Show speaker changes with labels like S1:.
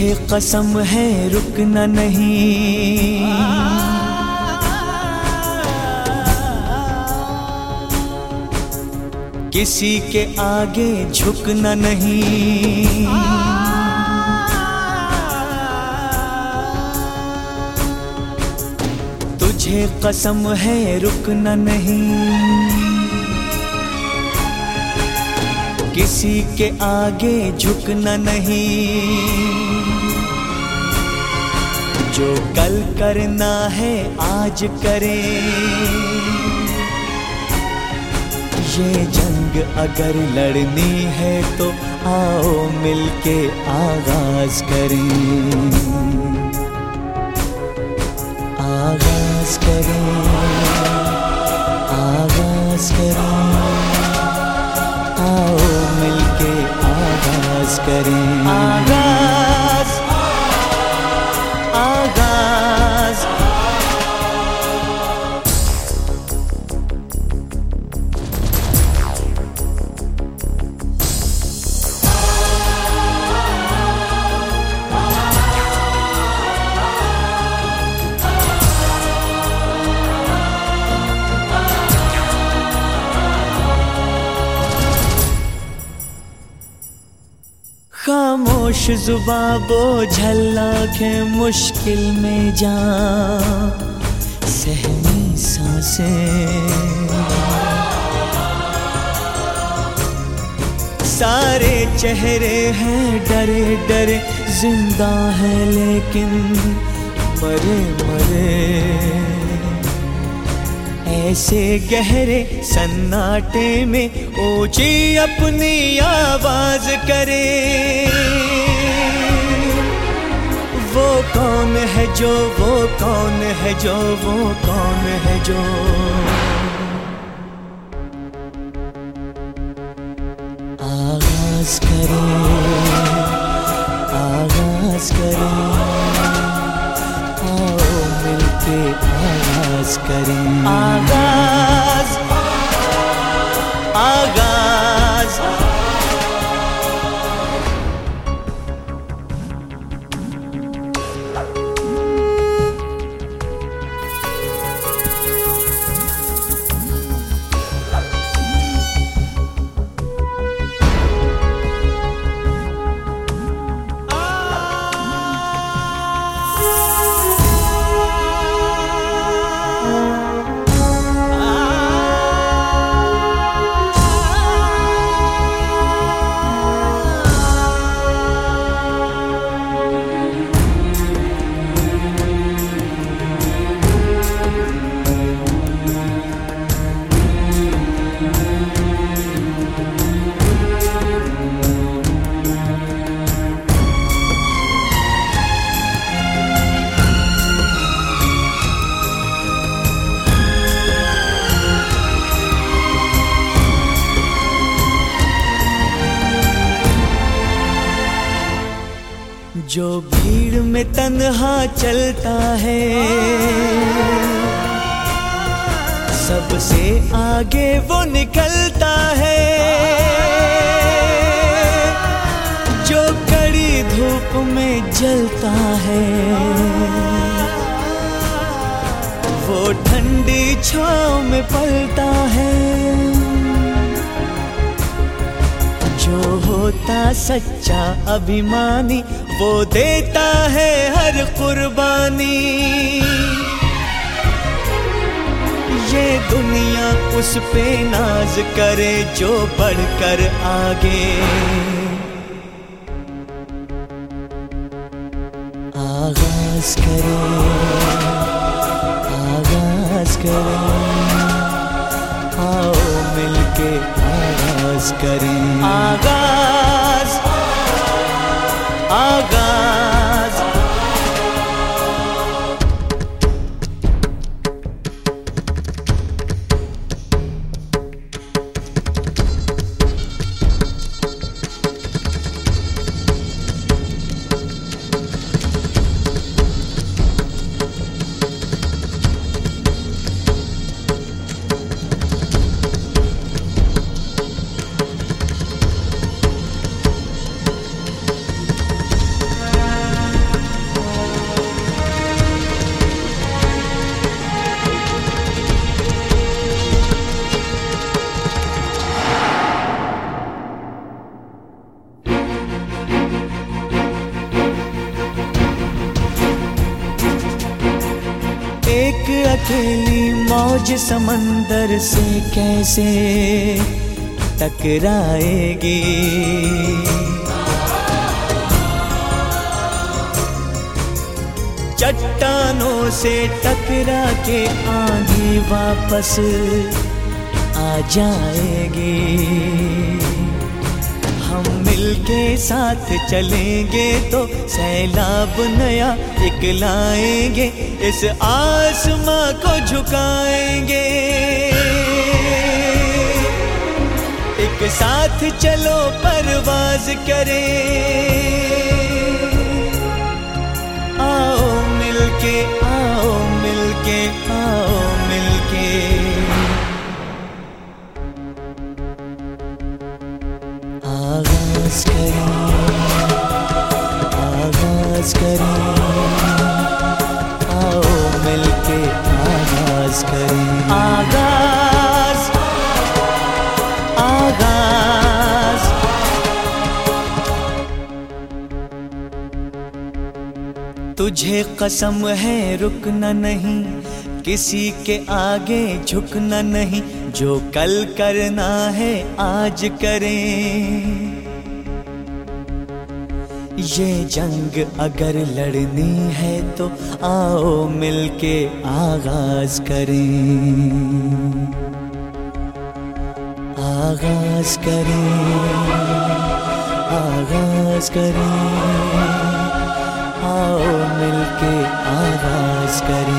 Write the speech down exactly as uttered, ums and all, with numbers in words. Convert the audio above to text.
S1: तुझे कसम है रुकना नहीं, किसी के आगे झुकना नहीं। तुझे कसम है रुकना नहीं, किसी के आगे झुकना नहीं। जो कल करना है आज करें, ये जंग अगर लड़नी है तो आओ मिलके आगाज करें, आगाज करें, आगाज करें, आओ मिलके आगाज करें, आगाज, आगाज। खामोश जुबां बोझल आँखें मुश्किल में जा, सहमी सांसें सारे चेहरे हैं डरे डरे, जिंदा है लेकिन मरे मरे। ऐसे गहरे सन्नाटे में ऊंची अपनी आवाज करे, वो कौन है जो, वो कौन है जो, वो कौन है जो। आगाज करें, आगाज करें, आओ मिलके आगाज करें, आगाज, आगाज। जो भीड़ में तन्हा चलता है, सबसे आगे वो निकलता है। जो कड़ी धूप में जलता है, वो ठंडी छांव में पलता है। जो होता सच्चा अभिमानी, वो देता है हर कुर्बानी। ये दुनिया उस पे नाज करे जो बढ़कर आगे। आगाज करें, आगाज करें, आओ मिलके आगाज करें, आगाज, आगाज। एक अकेली मौज समंदर से कैसे टकराएगी। चट्टानों से टकरा के आंधी वापस आ जाएगी। हम मिलके साथ चलेंगे तो सैलाब नया एक लाएंगे, इस आसमां को झुकाएंगे। एक साथ चलो परवाज करें, आओ मिलके, आओ मिलके, आओ मिलके। आगाज करें, आगाज करें, आओ मिलके आगाज करें। आगाज, आगाज। तुझे कसम है रुकना नहीं, किसी के आगे झुकना नहीं, जो कल करना है आज करें। ये जंग अगर लड़नी है तो आओ मिलके आगाज करें। आगाज करें, आगाज करें, आओ मिलके आगाज करें।